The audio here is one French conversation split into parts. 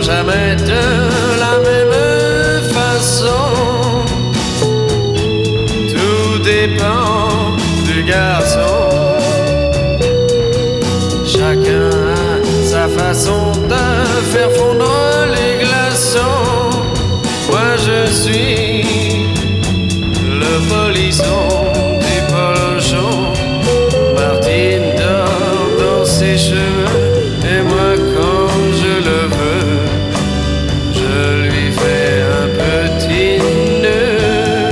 jamais de la même façon. Tout dépend du garçon. Chacun a sa façon de faire fondre les glaçons. Moi je suis le polisson du polochon. Martine dort dans ses cheveux et moi quand je le veux, je lui fais un petit nœud.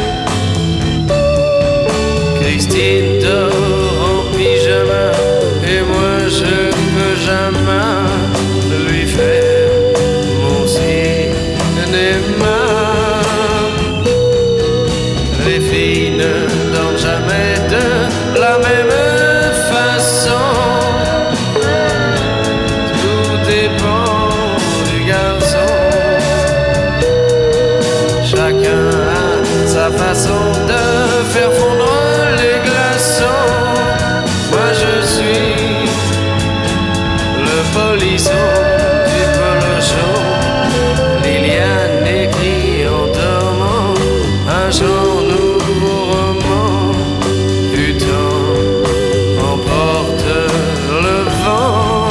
Christine dort en pyjama et moi je peux jamais lui faire mon cinéma. Les filles ne dorment jamais de la même façon. Tout dépend du garçon. Chacun a sa façon de faire fondre les glaçons. Moi je suis le polisson du polochon. Liliane écrit en dormant un genre nouveau roman. Du temps emporte le vent.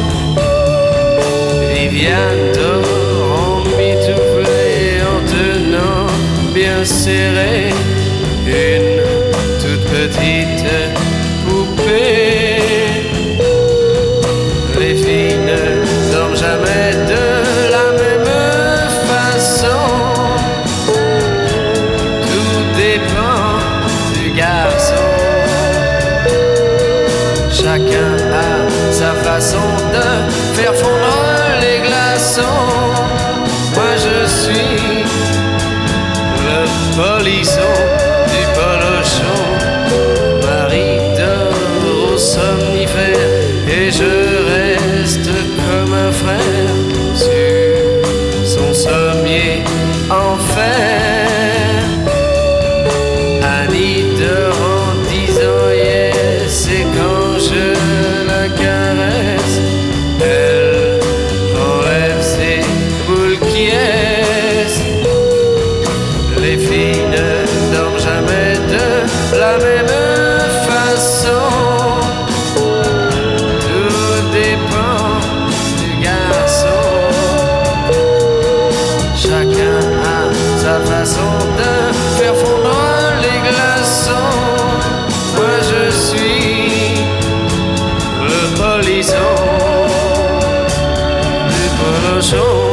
Viviane dort emmitouflée en tenant bien serré une toute petite poupée. Les filles ne dorment jamais de la même façon. Tout dépend du garçon. Chacun a sa façon de faire fondre les glaçons. Moi je suis le polisson du polochon. Marie dort au somnifère et je reste comme un frère sur son sommier en fer. Annie dort en disant yes et quand je la caresse, elle enlève ses boules qui est. Les filles ne dorment jamais de la même façon. Tout dépend du garçon. Chacun a sa façon de faire fondre les glaçons. Moi je suis le polisson du polochon.